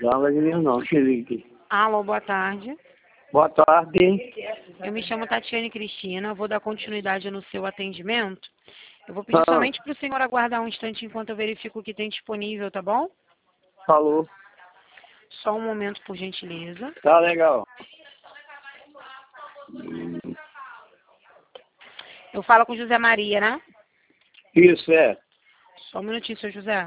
Não, brasileiro não, deixa eu ver aqui. Alô, boa tarde. Boa tarde. Eu me chamo Tatiane Cristina, vou dar continuidade no seu atendimento. Eu vou pedir Ah, somente para o senhor aguardar um instante enquanto eu verifico o que tem disponível, tá bom? falou. Só um momento, por gentileza. Tá legal. Eu falo com José Maria, né? Isso, é. Só um minutinho, seu José.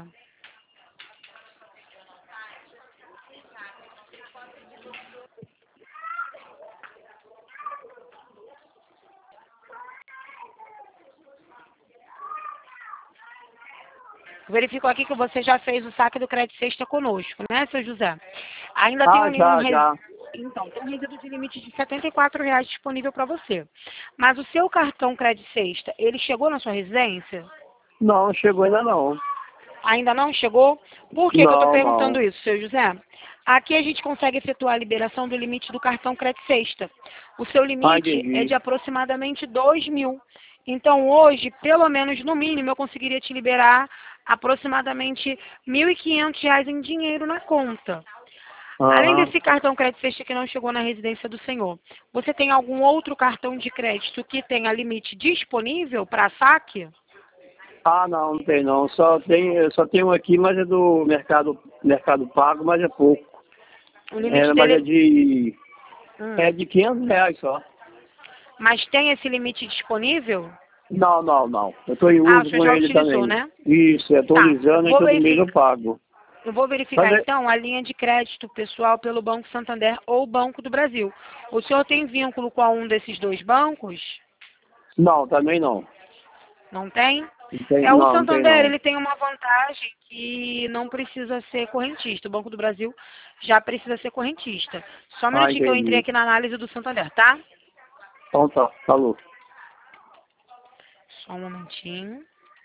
Verificou aqui que você já fez o saque do crédito sexta conosco, né, seu José? Ainda tem Ah, já. Então, tem um resíduo de limite de R$ 74,00 disponível para você. Mas o seu cartão crédito sexta, ele chegou na sua residência? Não, chegou ainda não. Ainda não chegou? Por que eu estou Não, perguntando não. isso, seu José? Aqui a gente consegue efetuar a liberação do limite do cartão crédito sexta. O seu Ah, limite é de entendi. aproximadamente 2.000. Então, hoje, pelo menos no mínimo, eu conseguiria te liberar aproximadamente R$ 1.500 em dinheiro na conta. Além Aham. desse cartão crédito sexta que não chegou na residência do senhor, você tem algum outro cartão de crédito que tenha limite disponível para saque? Ah, não, não tem não. Só tem um aqui, mas é do Mercado Pago, mas é pouco. O limite Mas dele. é de R$ 500 só. Mas tem esse limite disponível? Não, não, não. Eu estou em Ah, o uso senhor com já ele utilizou, também. né? Isso, eu estou Tá. usando e Vou todo mês eu verificar. pago. Eu vou Mas verificar então a linha de crédito pessoal pelo Banco Santander ou Banco do Brasil. O senhor tem vínculo com um desses dois bancos? não, também não. Não tem? O Não tem Santander, não. ele tem uma vantagem que não precisa ser correntista. O Banco do Brasil já precisa ser correntista. Só um Ah, minutinho que eu entrei entendi. aqui na análise do Santander, tá? Então tá, falou. Só um momentinho.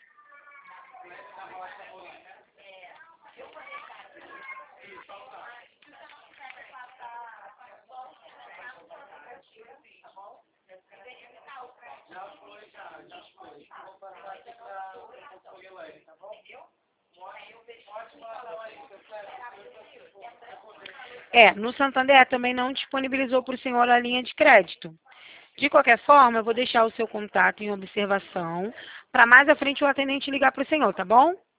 No Santander também não disponibilizou para o senhor a linha de crédito. De qualquer forma, eu vou deixar o seu contato em observação para mais à frente o atendente ligar para o senhor, tá bom?